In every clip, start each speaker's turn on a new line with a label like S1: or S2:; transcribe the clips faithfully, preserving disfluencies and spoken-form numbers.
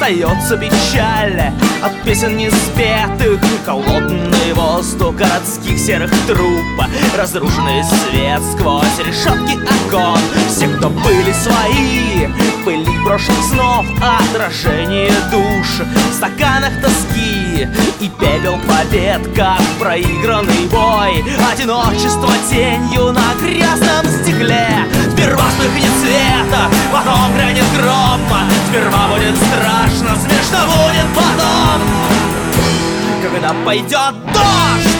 S1: остается печаль от песен неспетых. Холодный воздух городских серых труб, разрушенный свет сквозь решетки окон. Все, кто были свои, в пыли брошенных снов, отражение душ в стаканах тоски и пепел побед, как проигранный бой. Одиночество тенью на грязном стекле. Сперва вспыхнет света, потом грянет гром. Сперва будет страшно, смешно будет потом, когда пойдет дождь.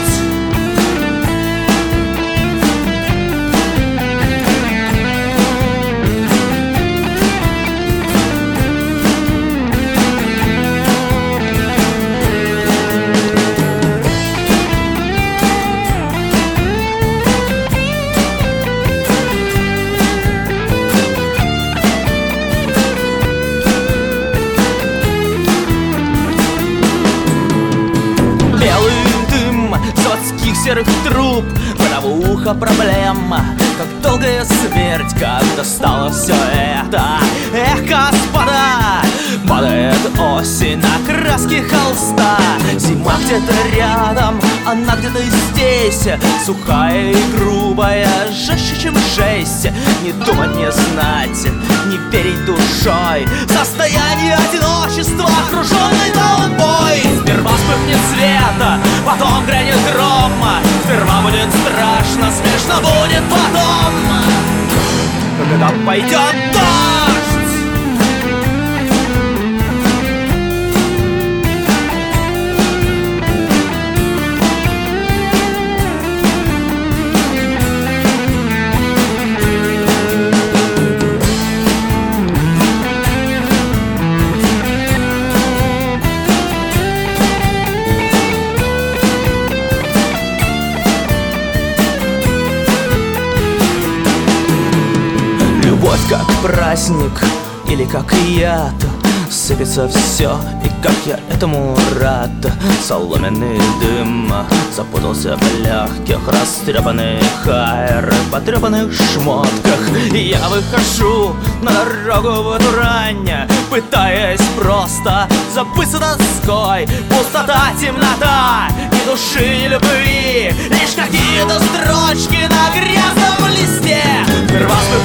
S1: Серых труб, бытовуха проблем, как долгая смерть, как достало все это. Эх, господа, падает осень на краски холста. Зима где-то рядом, она где-то здесь, сухая и грубая, жестче, чем жесть. Не думать, не знать, не верить душой, состояние одиночества, окруженной толпой. Сперва вспыхнет света, потом грянет гром. Сперва будет страшно, смешно будет потом, когда пойдет дождь. Любовь как праздник или как яд, сыпется все, и как я этому рад. Соломенный дым запутался в легких, растрепанный хайр в потрепанных шмотках. Я выхожу на дорогу в эту рань, пытаясь просто забыться тоской. Пустота, темнота, ни души, ни любви, лишь какие-то строчки на грязном листе. Сперва